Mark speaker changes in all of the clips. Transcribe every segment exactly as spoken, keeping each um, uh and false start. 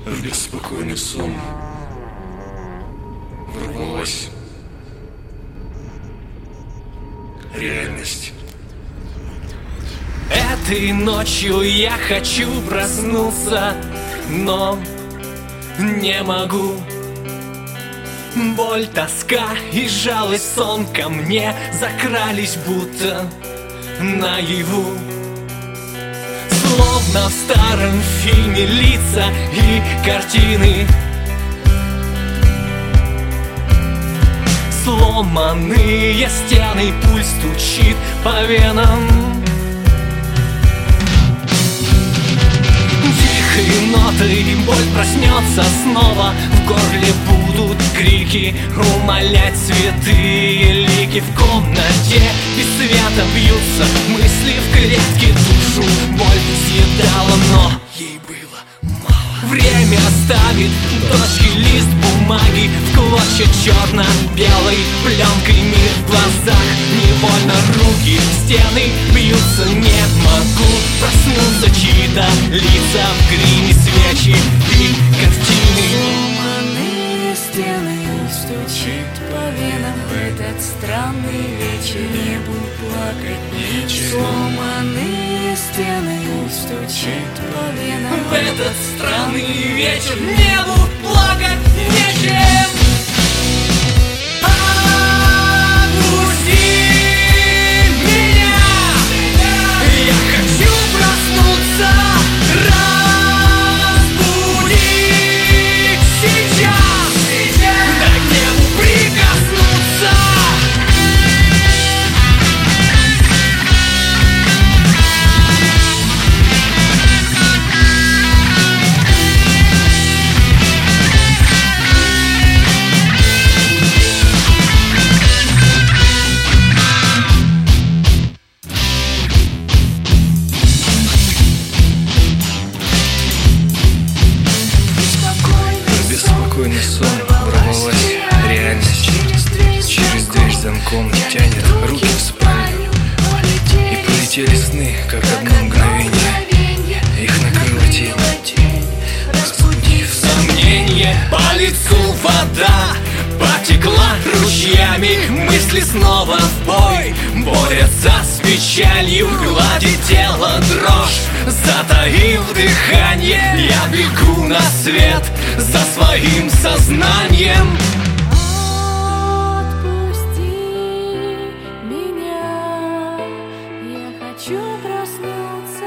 Speaker 1: В беспокойный сон ворвалась реальность.
Speaker 2: Этой ночью я хочу проснуться, но не могу. Боль, тоска и жалость, сон ко мне закрались будто наяву. Словно в старом фильме лица и картины, сломанные стены, пульс стучит по венам. Тихой нотой боль проснется снова, в горле будут крики, умолять святые лики. В комнате без света бьются мысли в клетке, душу боль съедала, но ей было мало. Время ставит точки, лист бумаги в клочья черно-белой пленкой. Мир в глазах, невольно руки в стены бьются. Не могу проснуться, чьи-то лица в гриме, свечи и картины.
Speaker 3: Сломанные стены, стучит по венам в этот странный вечер. Небу плакать нечем. Сломанные стены, стучит по венам
Speaker 2: в этот странный вечер. Небу плакать нечем.
Speaker 1: Беспокойный сон ворвалась реальность. Через дверь замком тянет руки в спальню. И полетели сны, как одно мгновение. Их накрыло тело, разбудив сомнение.
Speaker 2: По лицу вода потекла ручьями, мысли снова в бой борются с печалью. Гладит тело дрожь, затаив дыхание, я бегу на свет за своим сознанием.
Speaker 3: Отпусти меня, я хочу проснуться.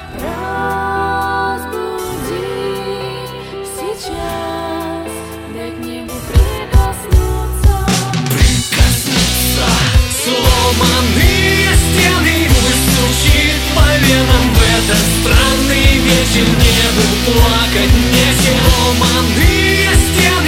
Speaker 3: Разбуди сейчас, дай к небу прикоснуться.
Speaker 2: Прикоснуться. Сломанные стены, пульс стучит по венам в этот странный вечер. Небу плакать нечем. Сломанные стены.